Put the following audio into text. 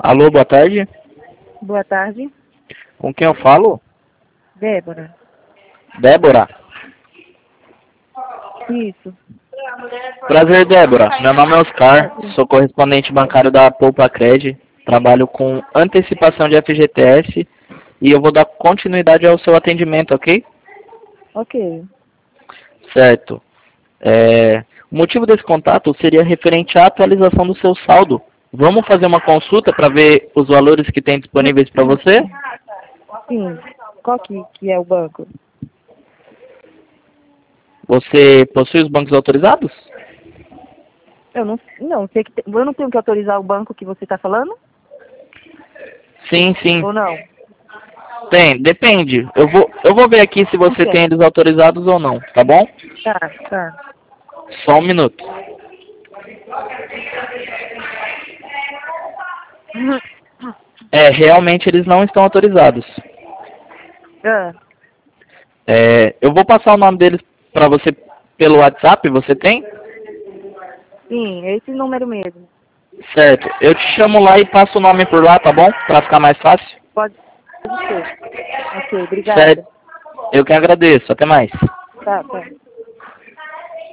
Alô, boa tarde. Boa tarde. Com quem eu falo? Débora. Débora? Isso. Prazer, Débora. Meu nome é Oscar, sou correspondente bancário da Poupa Cred, trabalho com antecipação de FGTS e eu vou dar continuidade ao seu atendimento, ok? Ok. Certo. O motivo desse contato seria referente à atualização do seu saldo. Vamos fazer uma consulta para ver os valores que tem disponíveis para você? Sim. Qual que é o banco? Você possui os bancos autorizados? Eu não sei que eu não tenho que autorizar o banco que você está falando? Sim, sim. Ou não? Tem, depende. Eu vou ver aqui se você tem eles autorizados ou não, tá bom? Tá. Só um minuto. Realmente eles não estão autorizados. Ah, Eu vou passar o nome deles para você pelo WhatsApp, você tem? sim, é esse número mesmo. Certo. Eu te chamo lá e passo o nome por lá, tá bom? Para ficar mais fácil. Pode ser. Ok, obrigada. Certo. Eu que agradeço. Até mais. Tá.